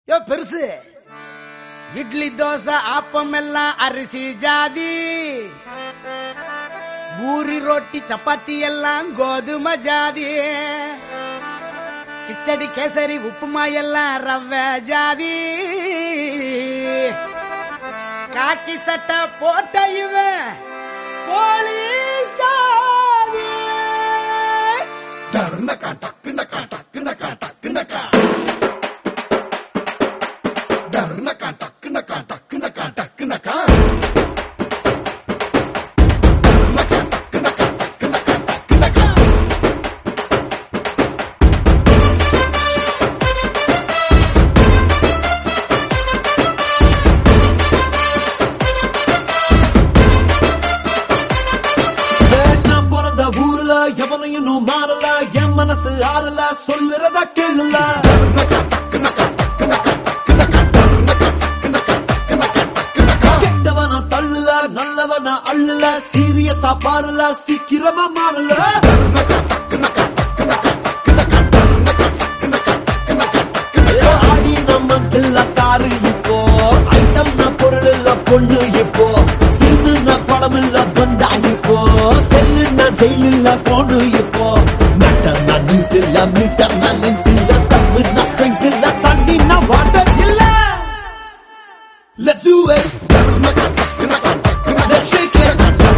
யோ பெருசு இட்லி தோசை ஆப்பம் எல்லாம் அரிசி ஜாதி, பூரி ரொட்டி சப்பாத்தி எல்லாம் கோதுமை ஜாதி, கிச்சடி கேசரி உப்புமா எல்லாம் ரவை ஜாதி, காக்கி சட்டை போட்ட இவன் போலீஸ் ஜாதி. டர்னகா டக்குனகா டக்குனகா டக்குனகா டர்னகா டக்குனகா டக்குனகா டக்குனகா எவனையும் மாறல, என் மனசு ஆறல, சொல்லுறத கேளுல. கெட்டவன தள்ளுல, நல்லவன அள்ளுல, சீரியஸா பாருல, சீக்கிரமா மாறல. ஆடி நம்ம கிள்ளக்காரு இப்போ, ஐட்டம் பொருள் இல்ல பொண்ணு இப்போ, சின்ன படம் இல்ல பந்தா இப்போ, செல்லுன்னா ஜெயிலில் போனு இப்போ, நட்டன்னா நியூஸ் இல்ல, மீட்டர்னா லென்ஸ் இல்ல, தப்புன்னா ஸ்ட்ரெங்த் இல்ல, தண்ணின்னா வாட்டர் இல்ல. Let's do it. Let's shake it.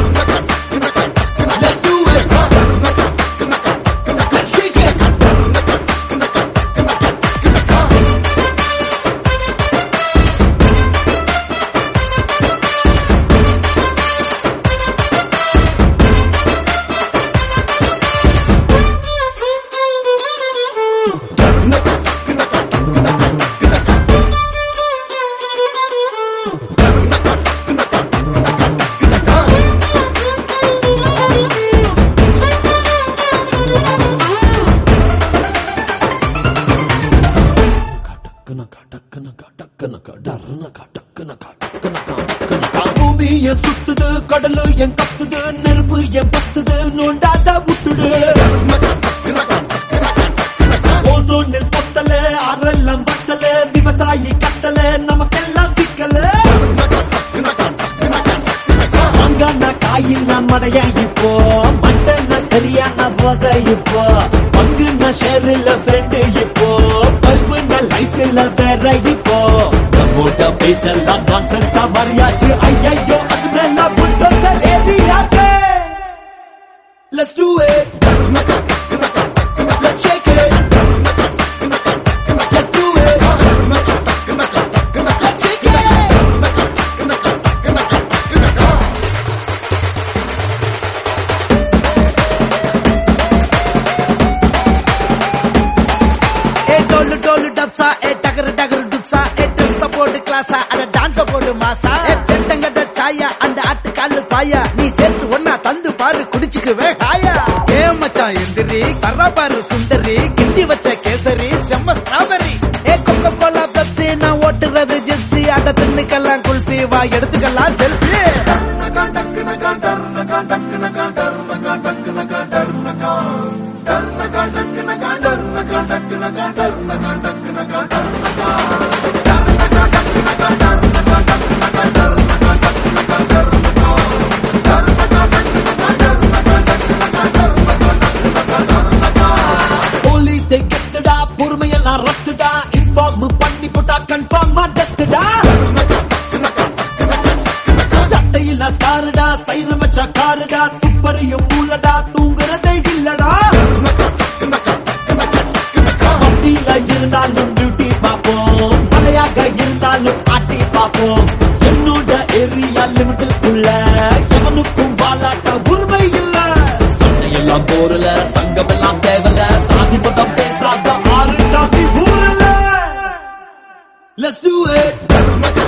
Let's do it. Let's shake it. பூமிய சுத்துது, கடலு என் கத்துது, நெருப்பு என் பத்துது, நோண்டாத விட்டுடு. ஓசோனில் பத்தல, அரெல்லாம் பத்தல, விவசாயி கட்டல, நமக்கெல்லாம் சிக்கல. அங்கான காயில் நான் மடைய இப்போ, மட்டன சரியான போத இப்போ, பங்குன ஷேரில் ஃப்ரெண்டு இப்போ, பல்புன லைஃப்ல வேற இப்போ, நம்மோட பேச்செல்லாம் நான்சென்ஸா மாறியாச்சு. ஐயோ அது மேல புத்தகங்கள் ஏறியாச்சு. Let's do it. Let's shake it. Let's do it. Let's shake it. ஏ டோலு டோலு டப்ஸா, ஏ டகரு டகரு டுப்ஸா, ஏ ட்ரெஸ் போடு கிளாஸா, அட டான்ஸ் போடு மாசா, ஏ செட்டங்கட்ட சாயா, அந்த ஆட்டு காலு பாயா, நீ சேர்த்து ஒன்னா தந்து பாரு குடிச்சுக்குவே ஹாயா. ஏ மச்சான் எந்திரி, கர்ரா பாரு சுந்தரி, கிண்டி வச்ச கேசரி, செம்ம ஸ்ட்ராபெரி, ஏ கொக்கோ கோலா பெப்சி, நான் ஓட்டுறது ஜெப்சி, அட தின்னுக்கெல்லாம் குல்பி, வா எடுத்துக்கலாம் செல்ஃபி. போலீஸ் கெத்துடா, பொறுமையெல்லாம் ரத்துடா, இன்ஃபார்ம் பண்ணி போட்டா கன்ஃபார்மா டெத்துடா. சட்டையில சாருடா, சைரம் வச்சா காருடா, துப்பறியும் மூலடா, தூங்குறதே இல்லடா. பட்டியில இருந்தாலும் டியூட்டி பார்ப்போம், மலையாக இருந்தாலும் ஆட்டி பார்ப்போம். என்னோட ஏரியா லிமிட்டுக்குள்ள எவனுக்கும் வாலாட்ட உரிமை இல்ல. சண்டையெல்லாம் போரல, சங்கமெல்லாம் தேவல, சாதி பதம் பேசாத ஆறு சாதி ஊரல. Let's do it.